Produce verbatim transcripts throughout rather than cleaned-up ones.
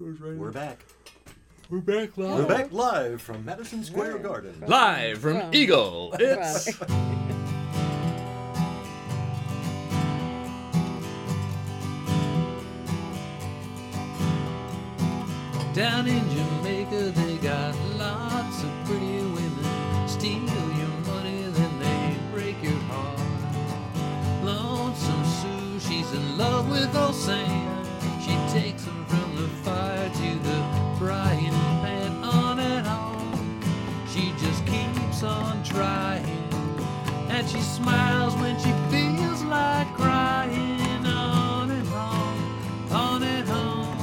We're back. We're back live. We're back live from Madison Square Right. Garden. Live from From- Eagle. It's Down in Jamaica, they got lots of pretty women. Steal your money, then they break your heart. Lonesome Sue, she's in love with old Sam. She takes him from the fire to the frying pan, on and on. She just keeps on trying, and she smiles when she feels like crying. On and on, on and on.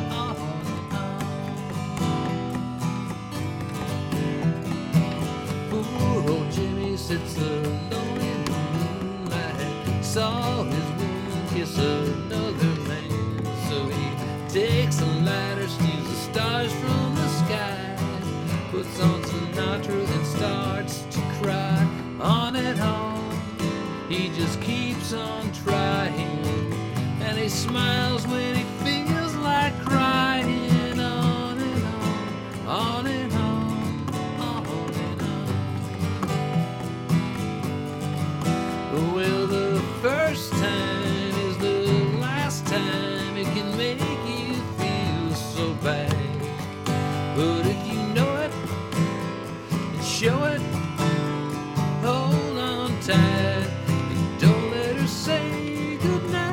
Poor old Jimmy sits alone in the moonlight, saw his woman kiss another man. So he takes a lighter, steals the stars from the sky, puts on Sinatra, then starts to cry. On and on, he just keeps on trying, and he smiles when he feels like crying. On and on, on and on, on and on. Well, the first time is the last time it can make you feel so bad. But if you know it and show it, hold on tight and don't let her say goodnight.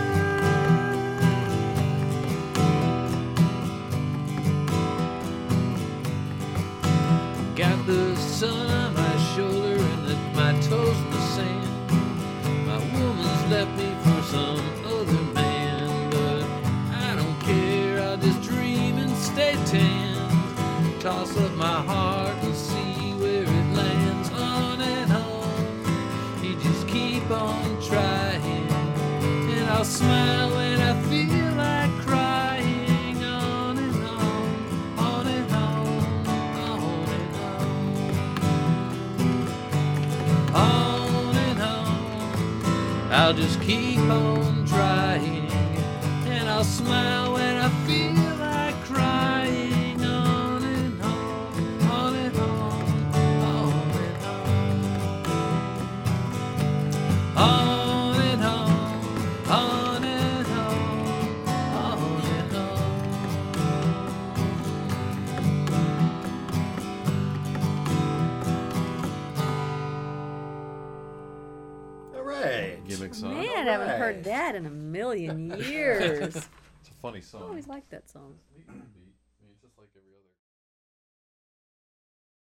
Got the sun on my shoulder and left my toes in the sand. My woman's left me for some other man, but I don't care, I'll just dream and stay tan. Toss up my heart and see where it lands. On and on, you just keep on trying, and I'll smile when I feel like crying. On and on, on and on, on and on, on and on. I'll just keep on trying, and I'll smile when I feel like crying. On and on, on and on, on and on, on and on, on and on, on and All right. gimmick song. Man, I haven't Alright. heard that in a million years. It's a funny I song. always liked that song. It's neat beat. I mean, it's just like every other.